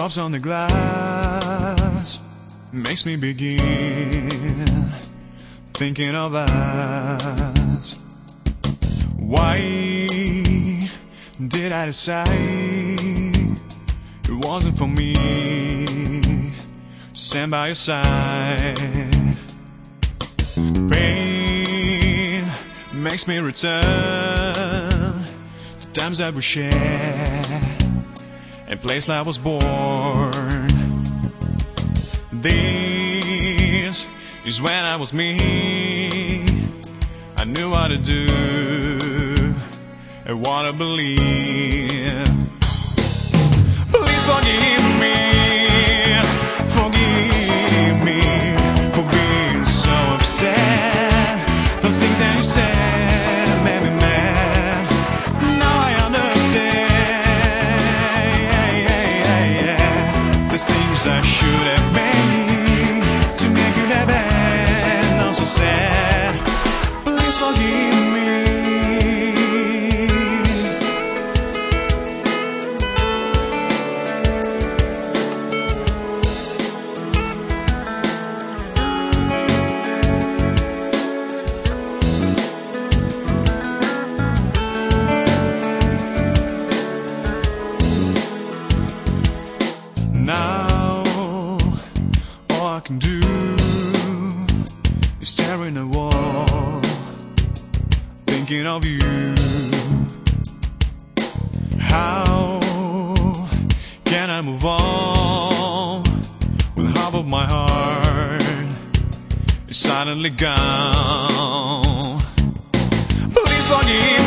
drops on the glass makes me begin thinking of us. Why did I decide it wasn't for me to stand by your side? Pain makes me return to times that we shared and place I was born. This is when I was me. I knew what to do and what to believe. Please forgive me for being so upset. Those things that you said made me mad. Now I understand. There's things I should have made to make you that bad, not so sad. Please forgive me. Now, all I can do is stare in the wall, thinking of you. How can I move on when half of my heart is suddenly gone? Please forgive